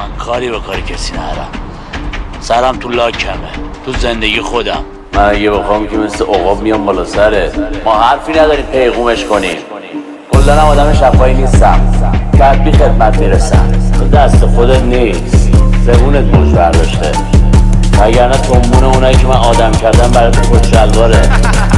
کاری به کاری کسی ندارم. سرم تو لاکمه، تو زندگی خودم. من اگه بخوام که مثل عقاب میام بالا سرت. ما حرفی نداریم پیغومش کنیم. کلا هم آدم شفایی نیستم، کتبی خدمت میرسم. تو دست خودت نیست، زبونت موج برداشته، وگرنه تنبون اونایی که من آدم کردم برای تو خود شلواره.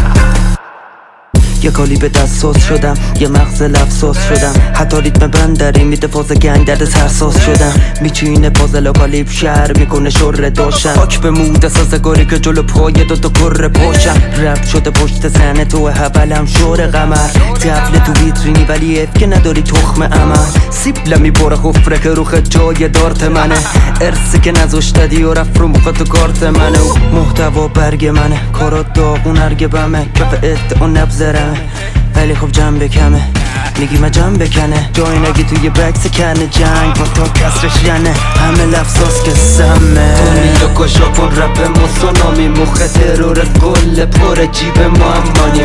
یه کالی به دستاس شدم، یه مغز لفظاس شدم، حتی ریتم بندری میده فاز گنگ درد سرساز شدم. میچینه پازل و کالیب شهر میکنه شره داشتم، خاک به مود سازگاری که جلو پای دوتا کره پاشم. رب شده پشت سنه تو حولم شور قمر، تفل تو ویترینی ولی اف که نداری تخم عمل. سیب لمی باره خفره که رو خد جای دارت منه، ارسی که نزوش دادی و رفت رو مخواد تو کارت منه. محتوا برگ منه، کارات داغون هرگه بمه، کف ات اون نبذرم ولی خب جنبه کمه. میگی من جنبه کنه جای نگی توی بکس کنه، جنگ با تا کسرش ینه، همه لفظاست که سمه. تونی و ژاپن رپ موسونامی، مخ ترور گل پر جیب مامانی.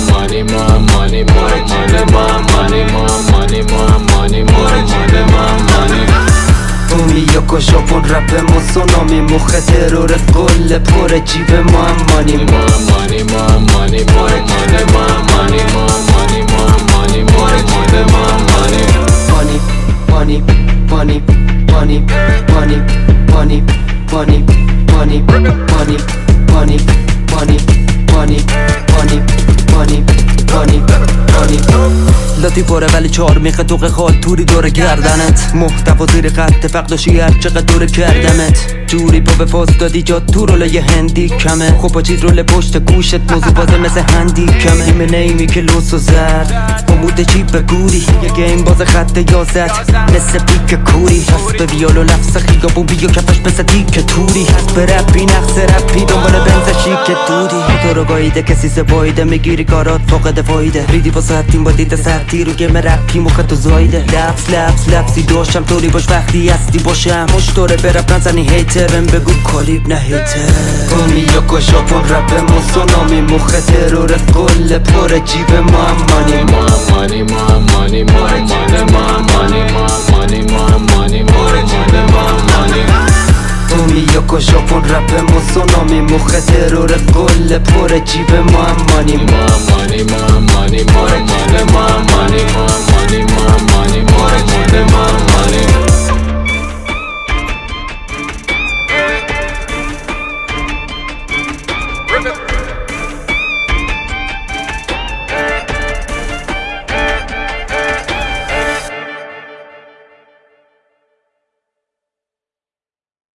تومی و ژاپن رپ موسونامی، مخ ترور گل پر جیب مامانی. لاتی پاره ولی چار میخه توق خال توری دور گردنت، محتوا زیر خط فقد و شیعر چقدر دور کردمت. جوری با به فاز دادی جا تو رول یه هندی کمه، خب با چیز رول پشت گوشت موضوع بازه مثل هندی کمه. نیمه نیمی که لوس و زرد با مود چیپ گوری، یه گیم باز خط یازد مثل پیک کوری. هست به ویال و لفظ خیابون بیا کفش مثل دیک توری، هست به رپی نقص رپی دنبال بنز شیک دودی. تو رو گاییده کسی سبایده، میگیری کارات فاقد فایده، ریدی با ساعتیم با دیده سرتی رو گم رپی مخ تو زایده. لفظی داشتم طوری باش وقتی هستی باشم، مشتوره برپ نزنی هیترم بگو کالیب نه هیتر. تومی و ژاپن رپ موسونامی، مخ ترور گل پر جیب مامانی. تومی و ژاپن رپ موسونامی، مخ ترور گل پر جیب مامانی.